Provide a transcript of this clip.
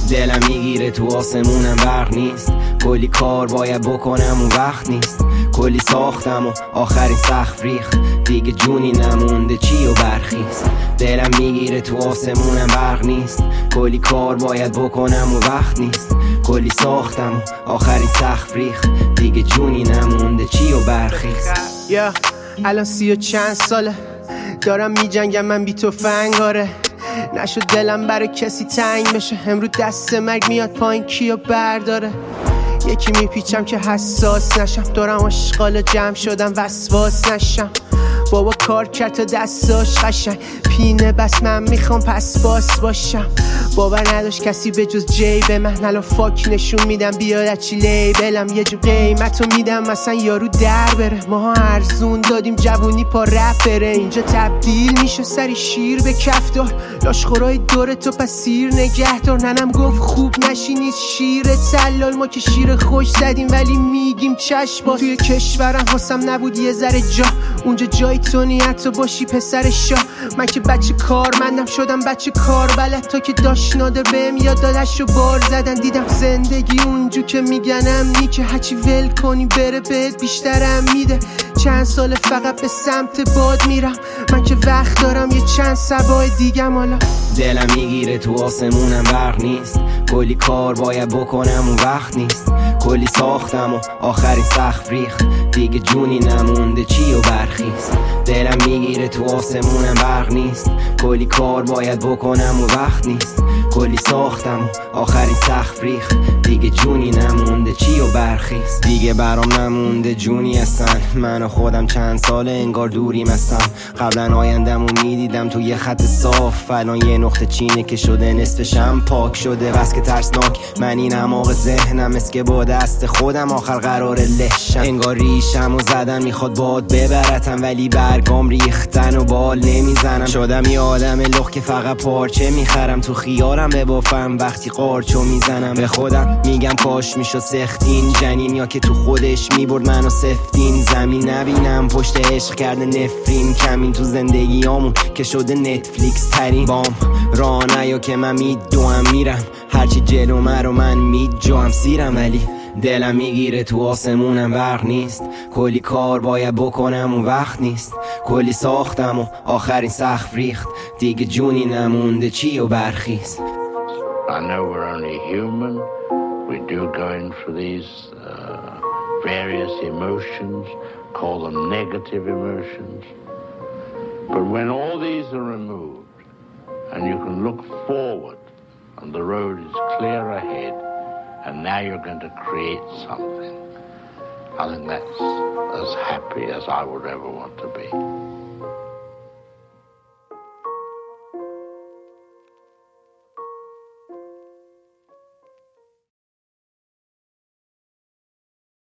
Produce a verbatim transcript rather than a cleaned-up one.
دلم میگیره تو آسمونم برق نیست، کلی کار باید بکنم اون وقت نیست، کلی ساختم و آخرین سقف ریخت، دیگه جونی نمونده چی و برخیست. دلم میگیره تو آسمونم برق نیست، کلی کار باید بکنم و وقت نیست، کلی ساختم و آخرین سقف ریخت، دیگه جونی نمونده چی و برخیست. یا الان سی و چند ساله دارم میجنگم من بی تفنگاره، نشد دلم برای کسی تنگ بشه، امروز دست مرگ میاد پایین کیو برداره. یکی میپیچم که حساس نشم، دارم اشغال جمع شدم وسواس نشم. بابا کار کرد تا دستاش قشنگ پینه، بس من میخوام پس باس باشم. باور نداشت کسی به جز جیب من، الان فاک نشون میدم بیاد از چی لیبلم. یه جو قیمتو میدم مثلا یارو در بره، ماها ارزون دادیم جوونی پا رپ بره. اینجا تبدیل میشه سری شیر به کفدار، لاشخورای دور تو پس سیر نگهدار. ننم گفت خوب نشینید شیر تلال، ما که شیر خوش زدیم ولی میگیم چشم. توی کشورم حسم نبود یه ذره جا، اونجا جای تو نیت باشی پسر شاه. من که بچه کارمندم شدم بچه کار بلد، تا که داشت نادر بهم یاد دادش و بار زدن. دیدم زندگی اونجو که میگنم نی که هرچی ول کنی بره بهت بیشترم میده. چند سال فقط به سمت باد میرم، من که وقت دارم یه چند سبای دیگم. حالا دلم میگیره تو آسمونم برق نیست، کلی کار باید بکنم اون وقت نیست، کلی ساختم و آخرین سقف ریخت، دیگه جونی نمونده چی و برخیست. دلم میگیره تو آسمونم برق نیست، کلی کار باید بکنم و وقت نیست، کلی ساختم و آخرین سقف ریخت، دیگه جونی نمونده چی و برخیست. دیگه برام نمونده جونی هستن، من و خودم چند ساله انگار دوریم هستم. قبلا آیندمو میدیدم تو یه خط صاف، الان یه نقطه چینه که شده نصفشم پاک شده. بس که ترسناک من این اماق ذهنم، اس که با دست خودم آخر قرار لشم. انگار ریشم و زدن میخواد باد ببرتم، ولی برگام ریختن و بال نمیزنم. شدم یه آدم لخ که فقط پارچه میخرم، تو خیالم ببافم وقتی قارچو میزنم. به خودم میگم کاش میشد سختین جنین، یا که تو خودش میبرد منو سفتین زمین. نبینم پشت عشق کرده نفرین کمین، تو زندگیامون که شده نتفلیکس ترین. بام راه نیا که من میدوام میرم، هرچی جلو مرو من میجوام سیرم. ولی دلم میگیره تو آسمونم برق نیست، کلی کار باید بکنم اون وقت نیست، کلی ساختم و آخرین سقف ریخت، دیگه جونی نمونده چی و برخیست. I know we're only human, we do go in for these uh, various emotions, call them negative emotions, but when all these are removed and you can look forward and the road is clear ahead, and now you're going to create something, I think that's as happy as I would ever want to be.